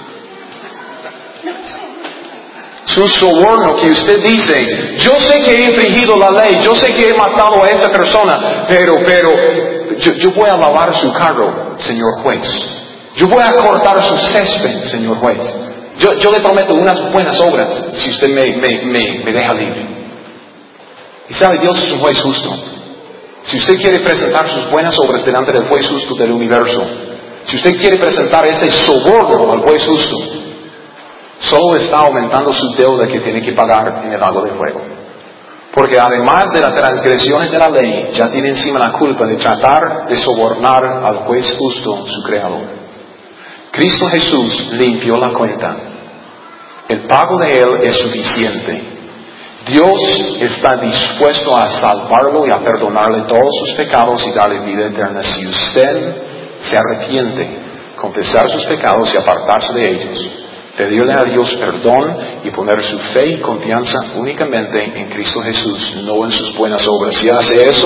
Es un soborno que usted dice, yo sé que he infringido la ley, yo sé que he matado a esa persona, pero, pero, yo, yo voy a lavar su carro, señor juez. Yo voy a cortar su césped, señor juez. Yo, yo le prometo unas buenas obras si usted me, me, me, me deja libre. Y sabe, Dios es un juez justo. Si usted quiere presentar sus buenas obras delante del juez justo del universo, si usted quiere presentar ese soborno al juez justo, solo está aumentando su deuda que tiene que pagar en el lago de fuego. Porque además de las transgresiones de la ley, ya tiene encima la culpa de tratar de sobornar al juez justo, su Creador. Cristo Jesús limpió la cuenta. El pago de Él es suficiente. Dios está dispuesto a salvarlo y a perdonarle todos sus pecados y darle vida eterna si usted se arrepiente, confesar sus pecados y apartarse de ellos, pedirle a Dios perdón y poner su fe y confianza únicamente en Cristo Jesús, no en sus buenas obras. Si hace eso,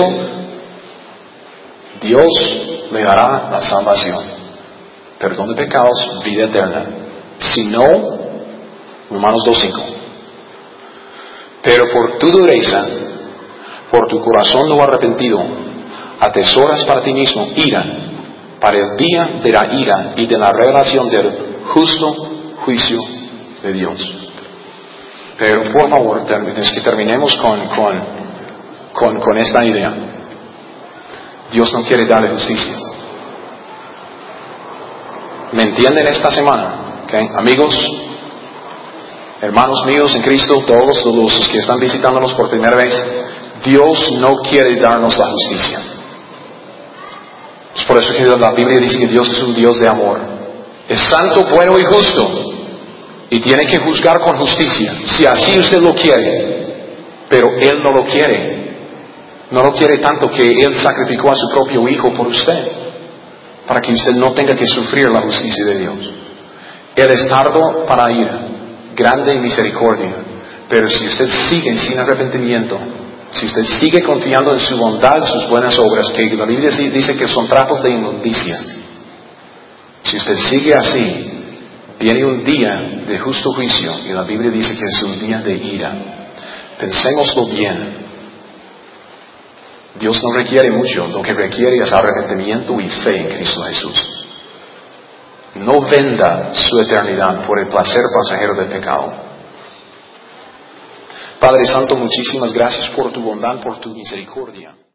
Dios le dará la salvación. Perdón de pecados, vida eterna. Si no, Romanos dos cinco. Pero por tu dureza, por tu corazón no arrepentido, atesoras para ti mismo ira, para el día de la ira y de la revelación del justo juicio de Dios. Pero por favor, es que terminemos con, con, con, con esta idea. Dios no quiere darle justicia. ¿Me entienden esta semana? ¿Okay? Amigos, hermanos míos en Cristo, todos los que están visitándonos por primera vez, Dios no quiere darnos la justicia. Es por eso que la Biblia dice que Dios es un Dios de amor. Es santo, bueno y justo. Y tiene que juzgar con justicia, si así usted lo quiere. Pero Él no lo quiere. No lo quiere tanto que Él sacrificó a su propio Hijo por usted, para que usted no tenga que sufrir la justicia de Dios. Él es tardo para ira, grande en misericordia. Pero si usted sigue sin arrepentimiento, si usted sigue confiando en su bondad, sus buenas obras, que la Biblia dice que son trapos de inmundicia, si usted sigue así, viene un día de justo juicio, y la Biblia dice que es un día de ira. Pensémoslo bien. Dios no requiere mucho, lo que requiere es arrepentimiento y fe en Cristo Jesús. No venda su eternidad por el placer pasajero del pecado. Padre Santo, muchísimas gracias por tu bondad, por tu misericordia.